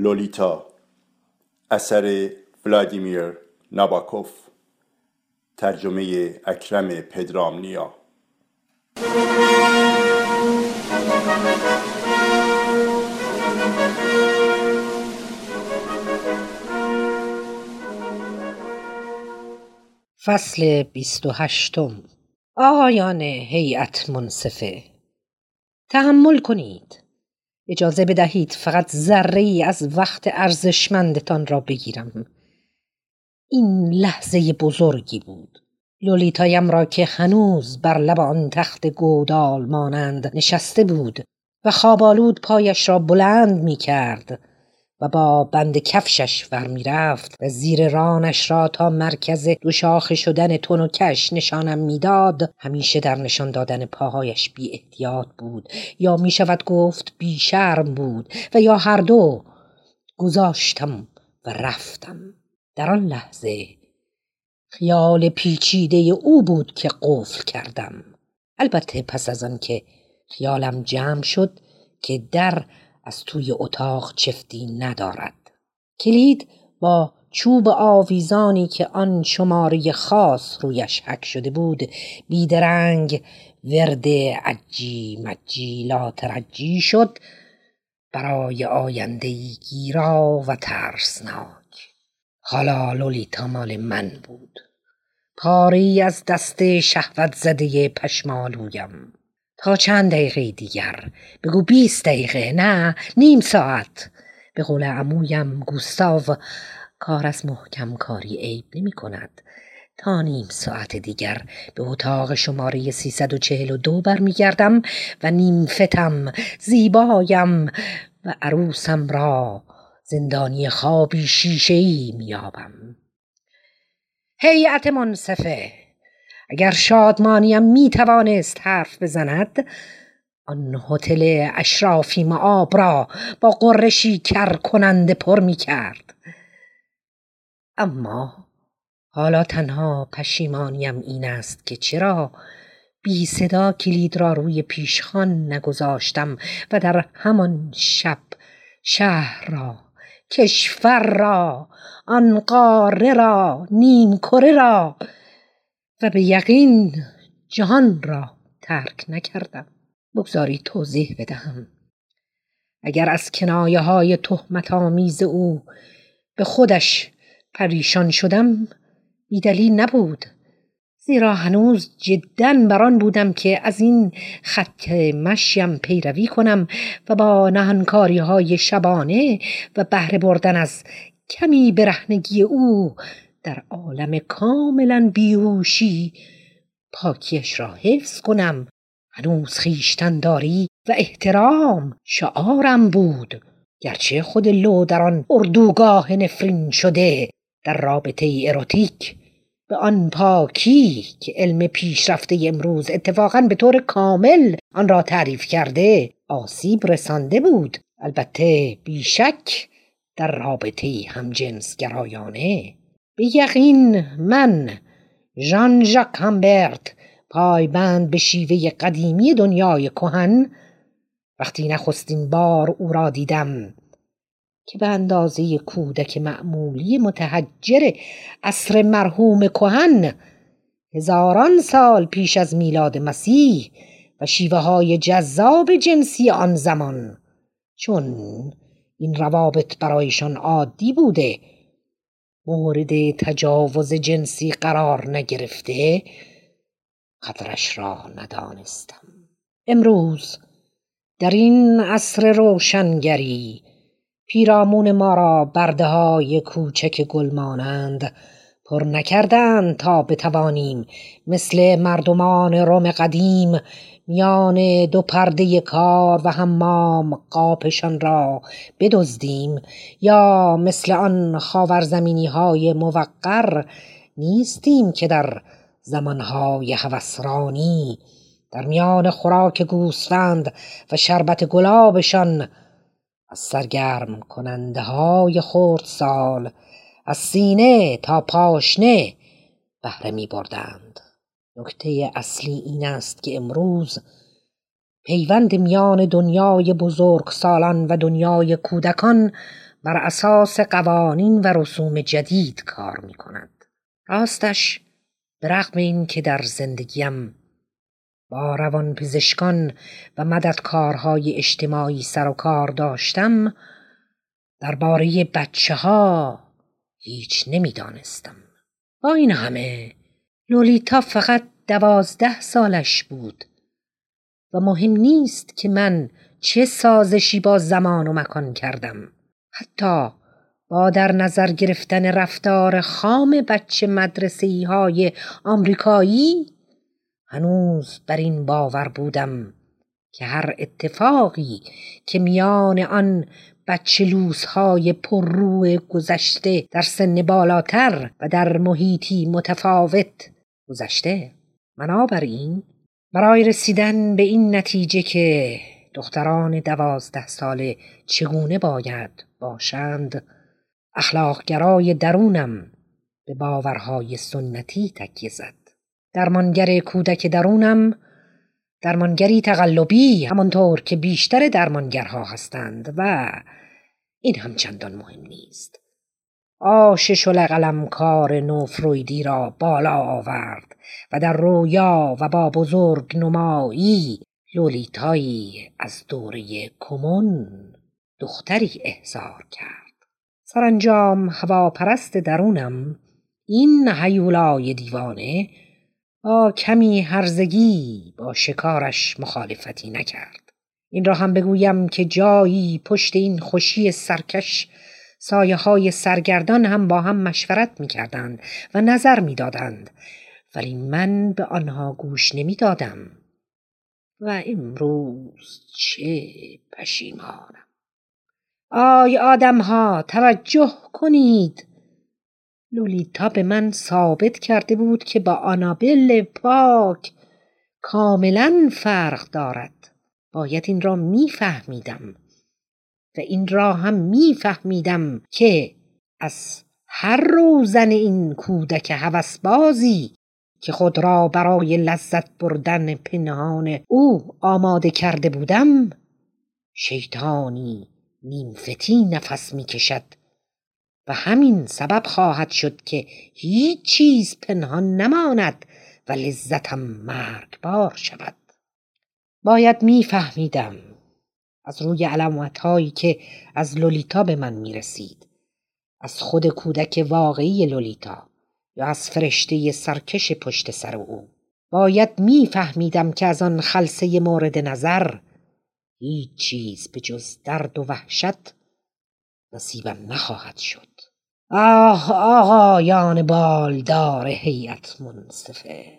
لولیتا، اثر ولادیمیر ناباکوف، ترجمه اکرم پدرامنیا. فصل 28. آقایان هیئت منصفه، تحمل کنید. اجازه بدهید فقط ذره‌ای از وقت ارزشمندتان را بگیرم. این لحظه بزرگی بود. لولیتایم را که هنوز بر لب آن تخت گودال مانند نشسته بود و خوابالود پایش را بلند می کرد و با بند کفشش ور می رفت و زیر رانش را تا مرکز دو شاخه شدن تون و کش نشانم می داد، همیشه در نشان دادن پاهایش بی احتیاط بود، یا می شود گفت بی شرم بود، و یا هر دو. گذاشتم و رفتم. در آن لحظه خیال پیچیده او بود که قفل کردم. البته پس از آن که خیالم جمع شد که در از توی اتاق چفتی ندارد. کلید با چوب آویزانی که آن شماره خاص رویش حک شده بود بیدرنگ ورد عجی مجی لا ترجی شد برای آینده‌ای گیرا و ترسناک. حالا لولیتا مال من بود، پاری از دست شهوت زده پشمالویم. تا چند دقیقه دیگر؟ بگو 20 دقیقه، نه نیم ساعت. به قول عمویم گوستاو، کار از محکم کاری عیب نمی کند. تا نیم ساعت دیگر به اتاق شماره 342 برمی گردم و نیمفتم، زیبایم و عروسم را زندانی خوابی شیشه‌ای میابم. هیئت منصفه، اگر شادمانیم میتوانست حرف بزند، آن هتل اشرافی معاب را با غرشی کر کننده پر میکرد. اما حالا تنها پشیمانیم این است که چرا بی صدا کلید را روی پیشخوان نگذاشتم و در همان شب شهر را، کشور را، آن قاره را، نیم کره را و به یقین جهان را ترک نکردم. بگذارید توضیح بدهم. اگر از کنایه‌های تهمت‌آمیز او به خودش پریشان شدم، بی‌دلیل نبود، زیرا هنوز جداً بران بودم که از این خط مشیم پیروی کنم و با نهانکاری‌های شبانه و بهره بردن از کمی برهنگی او در عالم کاملاً بیهوشی پاکیش را حفظ کنم. هنوز خویشتن‌داری و احترام شعارم بود، گرچه خود لو در آن اردوگاه نفرین شده در رابطه اروتیک به آن پاکی که علم پیشرفته امروز اتفاقاً به طور کامل آن را تعریف کرده آسیب رسانده بود. البته بیشک در رابطه همجنس گرایانه. به یقین من، ژان ژاک همبرت، پایبند به شیوه قدیمی دنیای کهن، وقتی نخستین بار او را دیدم که به اندازه کودک معمولی متحجر عصر مرحوم کهن هزاران سال پیش از میلاد مسیح و شیوه های جذاب جنسی آن زمان، چون این روابط برایشان عادی بوده، مورد تجاوز جنسی قرار نگرفته، قدرش را ندانستم. امروز در این عصر روشنگری پیرامون ما را برده های کوچک گل مانند پر نکردند تا بتوانیم مثل مردمان روم قدیم میان دو پرده کار و حمام قاپشان را بدزدیم، یا مثل آن خاورزمینی های موقر نیستیم که در زمانهای هوسرانی در میان خوراک گوسفند و شربت گلابشان از سرگرم کننده های خردسال از سینه تا پاشنه بهره می بردند. نکته اصلی این است که امروز پیوند میان دنیای بزرگسالان و دنیای کودکان بر اساس قوانین و رسوم جدید کار می کند. راستش به رغم این که در زندگیم با روانپزشکان و مددکارهای اجتماعی سر و کار داشتم، درباره بچه‌ها هیچ نمی‌دانستم. با این همه لولیتا فقط 12 سالش بود و مهم نیست که من چه سازشی با زمان و مکان کردم. حتی با در نظر گرفتن رفتار خام بچه مدرسه‌ای های آمریکایی هنوز بر این باور بودم که هر اتفاقی که میان آن بچه لوس‌های پررو گذشته در سن بالاتر و در محیطی متفاوت گذشته، بنابراین برای رسیدن به این نتیجه که دختران 12 ساله چگونه باید باشند، اخلاقگرای درونم به باورهای سنتی تکیه زد. درمانگر کودک درونم درمانگری تقلبی، همانطور که بیشتر درمانگرها هستند و این هم چندان مهم نیست. آش شل قلمکار نوفرویدی را بالا آورد و در رویا و با بزرگ نمایی لولیتایی از دوره کمون دختری احضار کرد. سرانجام هواپرست درونم، این هیولای دیوانه، با کمی هرزگی با شکارش مخالفتی نکرد. این را هم بگویم که جایی پشت این خوشی سرکش سایه های سرگردان هم با هم مشورت می کردند و نظر می دادند، ولی من به آنها گوش نمی دادم و امروز چه پشیمانم. آی آدم ها، توجه کنید! لولیتا به من ثابت کرده بود که با آنابل پاک کاملا فرق دارد. باید این را میفهمیدم و این را هم میفهمیدم که از هر روزن این کودک هوسبازی که خود را برای لذت بردن پنهان او آماده کرده بودم، شیطانی نیمفتی نفس میکشد و همین سبب خواهد شد که هیچ چیز پنهان نماند و لذتم مرگبار شود. باید میفهمیدم از روی علامت‌هایی که از لولیتا به من میرسید، از خود کودک واقعی لولیتا یا از فرشته سرکش پشت سر او. باید میفهمیدم که از آن خلسه مورد نظر هیچ چیز به جز درد و وحشت نصیبم نخواهد شد. آه آقایان بالدار هیئت منصفه!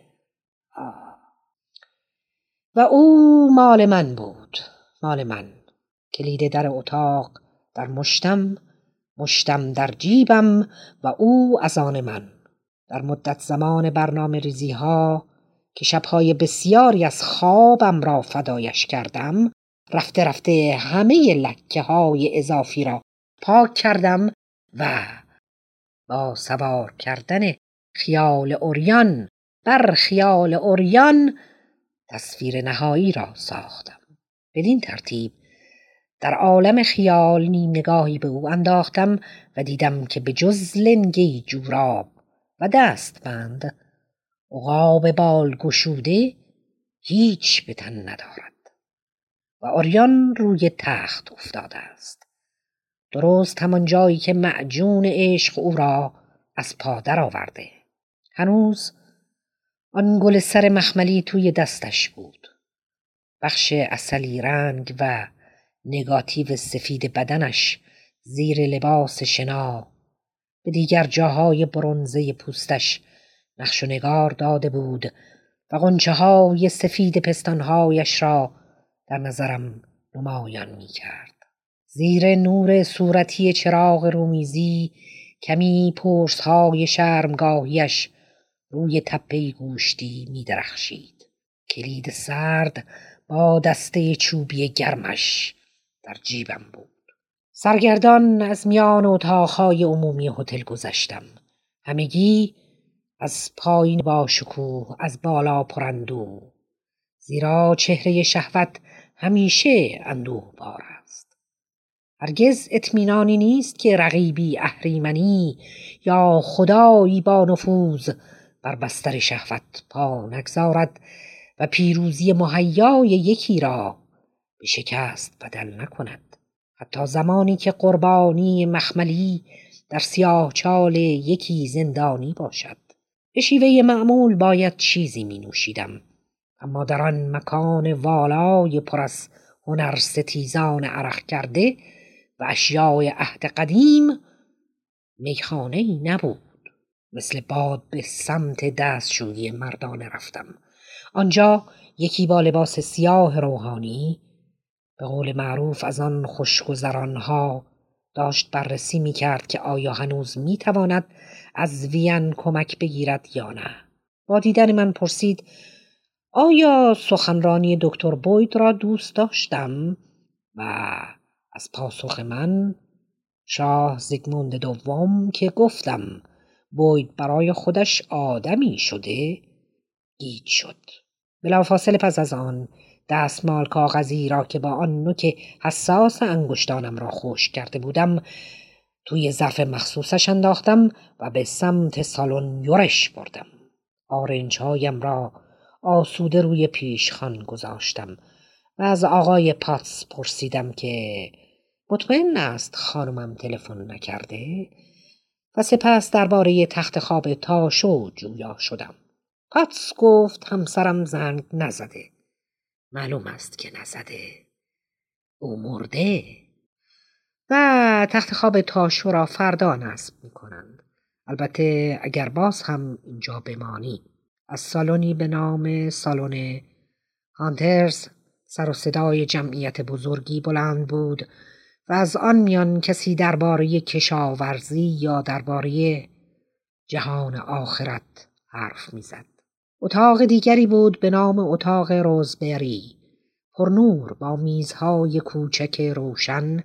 و او مال من بود، مال من. کلید در اتاق در مشتم در جیبم و او از آن من. در مدت زمان برنامه ریزی ها که شبهای بسیاری از خوابم را فدایش کردم، رفته رفته همه لکه های اضافی را پاک کردم و با سوار کردن خیال عریان بر خیال عریان تصویر نهایی را ساختم. بدین ترتیب در عالم خیال نیم نگاهی به او انداختم و دیدم که به جز لنگی جوراب و دستبند، عقاب بال گشوده هیچ به تن ندارد و عریان روی تخت افتاده است، درست همان جایی که معجون عشق او را از پا در آورده. هنوز آن گل سر مخملی توی دستش بود. بخش عسلی رنگ و نگاتیو سفید بدنش زیر لباس شنا به دیگر جاهای برنزه پوستش نقش و نگار داده بود و غنچه های سفید پستانهایش را در نظرم نمایان می کرد. زیر نور صورتی چراغ رومیزی کمی پرس‌های شرمگاهیش روی تپه گوشتی می درخشید. کلید سرد با دسته چوبی گرمش در جیبم بود. سرگردان از میان اتاقهای عمومی هتل گذشتم. همگی از پایین با شکوه، از بالا پراندوه، زیرا چهره شهوت همیشه اندوهبار است. هرگز اطمینانی نیست که رقیبی اهریمنی یا خدایی با نفوذ بر بستر شهوت پا نگذارد و پیروزی مهیای یکی را به شکست بدل نکند. حتی زمانی که قربانی مخملی در سیاهچال یکی زندانی باشد. به شیوه معمول باید چیزی می نوشیدم، اما در آن مکان والای پر از هنر ستیزان عرق کرده و اشیاء عهد قدیم میخانه‌ای نبود. مثل باد به سمت دستشویی مردانه رفتم. آنجا یکی با لباس سیاه روحانی، به قول معروف از آن خوشگذرانها، داشت بررسی می کرد که آیا هنوز می تواند از وین کمک بگیرد یا نه. با دیدن من پرسید آیا سخنرانی دکتر بوید را دوست داشتم؟ و از پاسخ من شاه زیگموند دوم که گفتم بوید برای خودش آدمی شده گیج شد. بلافاصله پس از آن دستمال کاغذی را که با آن نوک حساس انگشتانم را خشک کرده بودم توی ظرف مخصوصش انداختم و به سمت سالن یورش بردم. آرنج‌هایم را آسوده روی پیشخوان گذاشتم و از آقای پاتس پرسیدم که مطمئن است خانمم تلفن نکرده و سپس درباره تخت خواب تاشو جویا شدم. پاتس گفت همسرم زنگ نزده. معلوم است که نزده. او مرده و تخت خواب تاشو را فردا نصب می کنند. البته اگر باز هم اینجا بمانی. از سالنی به نام سالن هانترز سر و صدای جمعیت بزرگی بلند بود و از آن میان کسی درباره کشاورزی یا درباره جهان آخرت حرف میزد. اتاق دیگری بود به نام اتاق روزبری، پرنور با میزهای کوچک روشن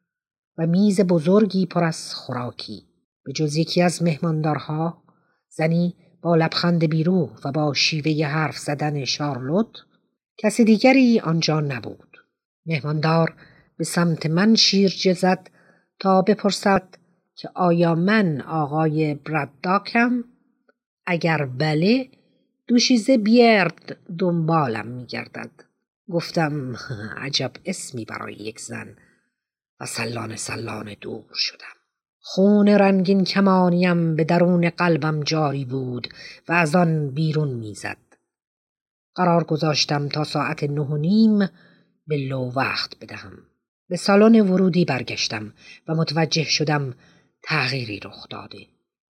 و میز بزرگی پر از خوراکی. به جز یکی از مهماندارها، زنی با لبخند بیروح و با شیوه حرف زدن شارلوت، کسی دیگری آنجا نبود. مهماندار به سمت من شیرجه زد تا بپرسد که آیا من آقای براداکم؟ اگر بله، دوشیزه بیرد دنبالم میگردد. گفتم عجب اسمی برای یک زن و سلانه دور شدم. خون رنگین کمانیم به درون قلبم جاری بود و از آن بیرون میزد. قرار گذاشتم تا ساعت 9:30 به لو وقت بدهم. به سالن ورودی برگشتم و متوجه شدم تغییری رخ داده.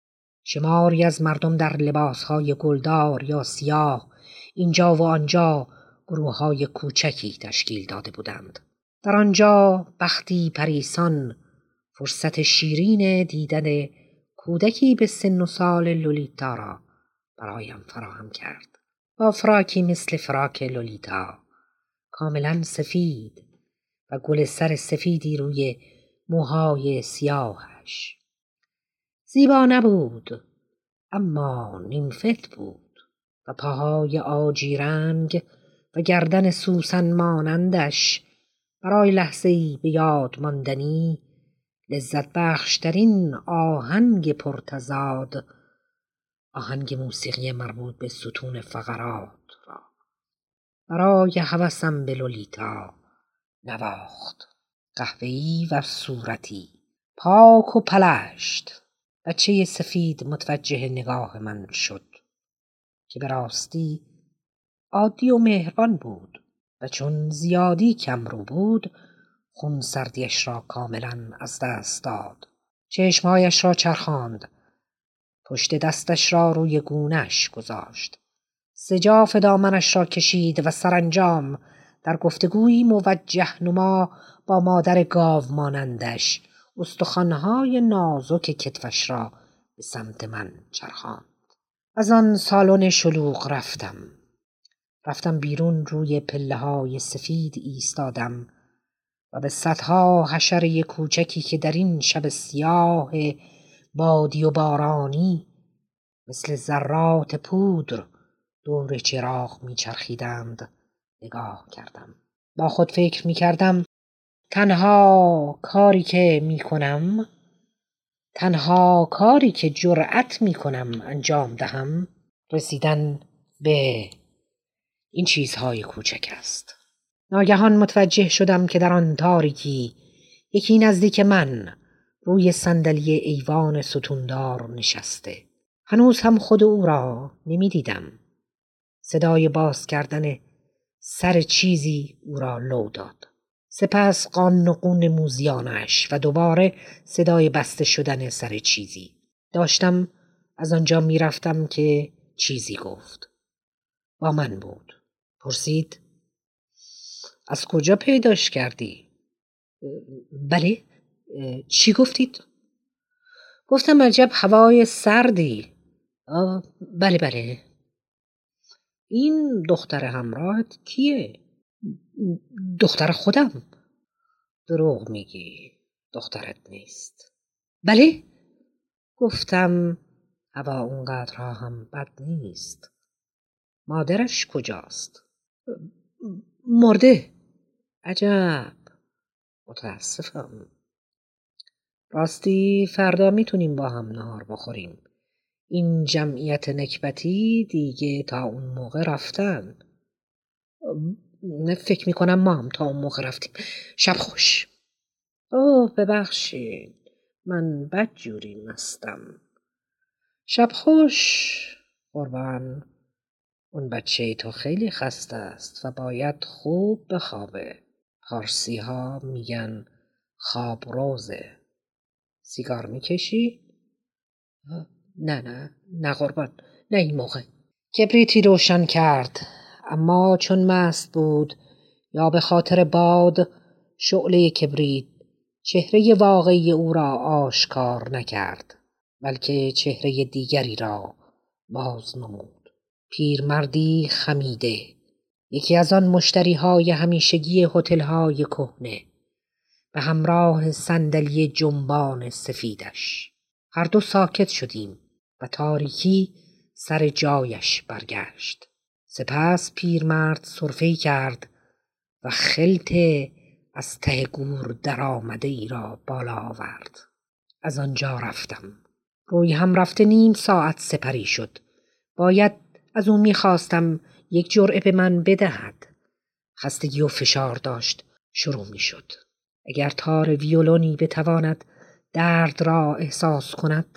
شماری از مردم در لباسهای گلدار یا سیاه اینجا و آنجا گروه‌های کوچکی تشکیل داده بودند. در آنجا بختی پریسان فرصت شیرین دیدن کودکی به سن و سال لولیتا را برایم فراهم کرد. با فراکی مثل فراک لولیتا، کاملا سفید و گل سر سفیدی روی موهای سیاهش. زیبا نبود، اما نیمفت بود و پاهای آجی رنگ و گردن سوسن مانندش برای لحظه‌ای به یاد ماندنی لذت بخشترین آهنگ پرتضاد، آهنگ موسیقی مربوط به ستون فقرات را برای هوسم به لولیتا نواخت. قهوه‌ای و صورتی پاک و پلشت. بچه سفید متوجه نگاه من شد که به راستی عادی و مهربان بود و چون زیادی کمرو بود خون سردیش را کاملا از دست داد. چشمهایش را چرخاند، پشت دستش را روی گونه‌اش گذاشت، سجاف دامنش را کشید و سرانجام در گفتگویی موجه نما با مادر گاو مانندش استخوان‌های نازک کتفش را به سمت من چرخاند. از آن سالن شلوغ رفتم بیرون. روی پله‌های سفید ایستادم و به صدها حشره کوچکی که در این شب سیاه بادی و بارانی مثل ذرات پودر دور چراغ میچرخیدند نگاه کردم. با خود فکر میکردم تنها کاری که می کنم، تنها کاری که جرأت می کنم انجام دهم، رسیدن به این چیزهای کوچک است. ناگهان متوجه شدم که در آن تاریکی یکی نزدیک من روی صندلی ایوان ستوندار نشسته. هنوز هم خود او را نمی دیدم. صدای باز کردن سر چیزی او را لو داد. سپس قان و قون موزیانش و دوباره صدای بسته شدن سر چیزی. داشتم از آنجا می رفتم که چیزی گفت. با من بود. پرسید: از کجا پیداش کردی؟ بله؟ چی گفتید؟ گفتم عجب هوای سردی. بله بله. این دختر همراهت کیه؟ دختر خودم. دروغ میگی، دخترت نیست. بله؟ گفتم هوا اونقدر هم بد نیست. مادرش کجاست؟ مرده. عجب، متاسفم. راستی فردا میتونیم با هم نهار بخوریم. این جمعیت نکبتی دیگه تا اون موقع رفتن. فکر میکنم ما هم تا اون موقع رفتیم. شب خوش. ببخشید، من بدجوری مستم. شب خوش. قربان، اون بچه تو خیلی خسته است و باید خوب بخوابه. پارسی ها میگن خواب روزه. سیگار میکشی؟ نه قربان، نه این موقع. کبریتی روشن کرد، اما چون مست بود یا به خاطر باد، شعله کبریت چهره واقعی او را آشکار نکرد، بلکه چهره دیگری را باز نمود. پیرمردی خمیده، یکی از آن مشتریهای همیشگی هتل‌های کهنه، به همراه صندلی جنبان سفیدش. هر دو ساکت شدیم و تاریکی سر جایش برگشت. سپس پیرمرد سرفه‌ای کرد و خلط از ته گور در آمده ای را بالا آورد. از آنجا رفتم. روی هم رفته نیم ساعت سپری شد. باید از او می‌خواستم یک جرعه به من بدهد. خستگی و فشار داشت شروع می‌شد. اگر تار ویولونی بتواند درد را احساس کند،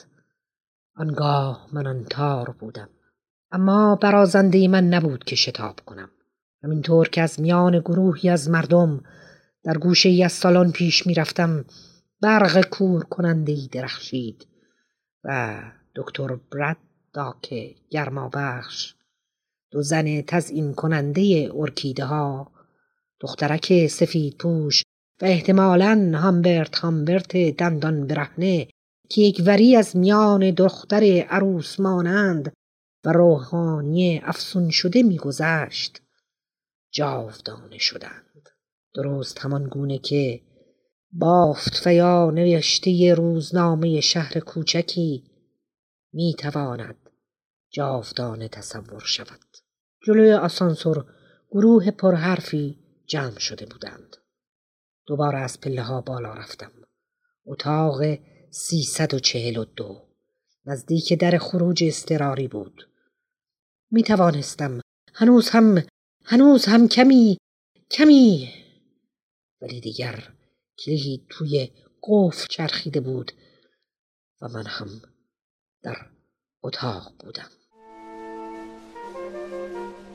آنگاه من آن تار بودم. اما برازنده من نبود که شتاب کنم. همینطور که از میان گروهی از مردم در گوشه‌ای از سالن پیش می‌رفتم، برق کور کننده‌ای درخشید و دکتر براداک گرمابخش، دو زن تزیین کننده ارکیده‌ها، دخترک سفید پوش و احتمالاً هامبرت دندان برهنه که یک وری از میان دختر عروس مانند و روحانی افسون شده می‌گذشت، جاودانه شدند. درست همان گونه که بافت و یا نوشته روزنامه شهر کوچکی می‌تواند جاودانه تصور شود. جلوی آسانسور گروه پرحرفی جمع شده بودند. دوباره از پله‌ها بالا رفتم. اتاق 342 نزدیک در خروج اضطراری بود. می توانستم هنوز هم کمی، ولی دیگر کلید توی قفل چرخیده بود و من هم در اتاق بودم.